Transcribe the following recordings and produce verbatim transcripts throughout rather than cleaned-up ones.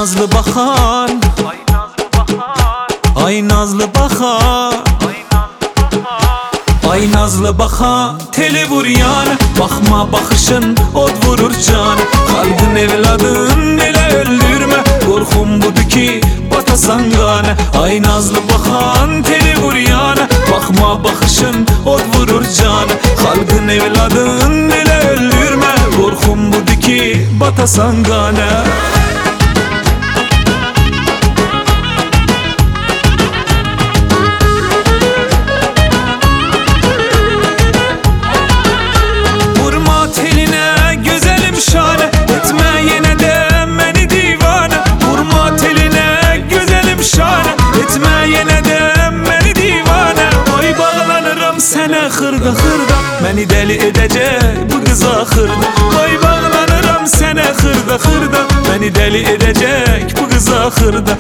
nazlı bakan, Ay nazlı bahar, ay nazlı bakan, ay nazlı bahar. ay nazlı bakan, teli vur yan. Bakma bakışın od vurur can. Kalbin evladın ele öldürme, korkum budur ki batasan gane. Ay nazlı bakan, teli vur yan. Bakma bakışın od vurur can. Kalbin evladın ele öldürme, korkum budur ki batasan gane. Hırda hırda beni deli edecek bu kız ahırda. Vay bağlanırım sana hırda hırda beni deli edecek bu kız ahırda.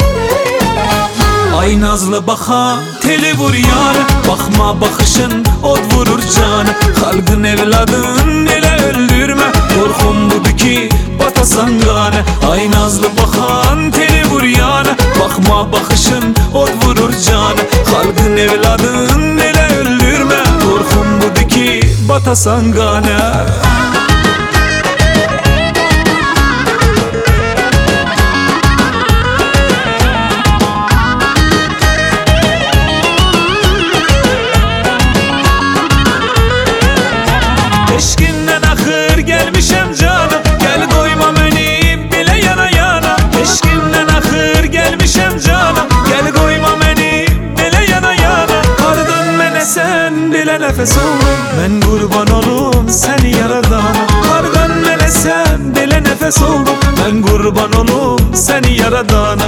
Ay nazlı baka teli vur yar. Bakma bakışın od vurur can. Halkın evladın ele öldürme, korkum budur ki batasan gane. Ay nazlı bakan teli vur yar. Bakma bakışın od vurur can. Halkın evladın ele öldürme, korkum budur ki batasan gane. Eşkinden ahır gelmişem canım, gel koyma beni bile yana yana. Eşkinden ahır gelmişem canım, gel koyma beni bile yana yana. Kardan bana sen bile nefes oldum, ben kurban olum seni yaradana. Kardan bana sen bile nefes oldum, ben kurban olum seni yaradana.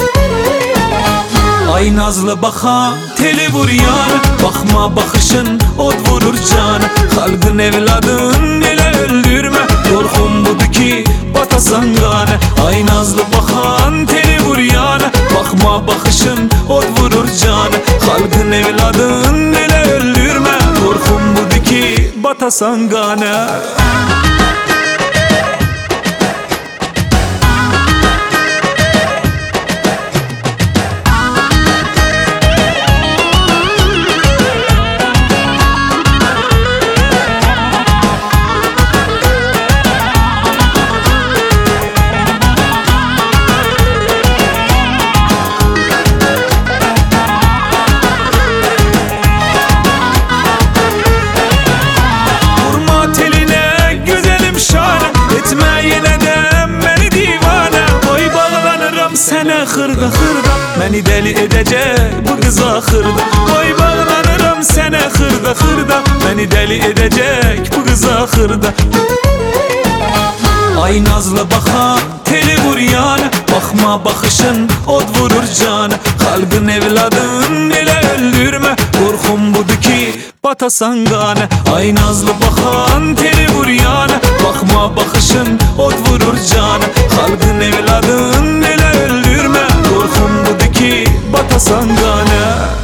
Ay nazlı baka teli vur yar. Bakma bakışın od vurur can. Halkın evladın ele öldürme, korkum budur ki batasan gane. Ay nazlı bakan teli vur yar. Bakma bakışın od vurur can. Halkın evladın ele öldürme, korkum budur ki batasan gane. Sana hırda hırda beni deli edecek bu kız ahırda. Vay bağlanırım sana hırda hırda beni deli edecek bu kız ahırda. Ay nazlı baka teli vur yan. Bakma bakışın od vurur can. Kalbin evladın ele öldürme, korkum budur ki batasan gane. Ay nazlı bakan teli vur yan. Bakma bakışın od vurur can. Kalbin evladın ele öldürme, korkum budur ki batasan gane.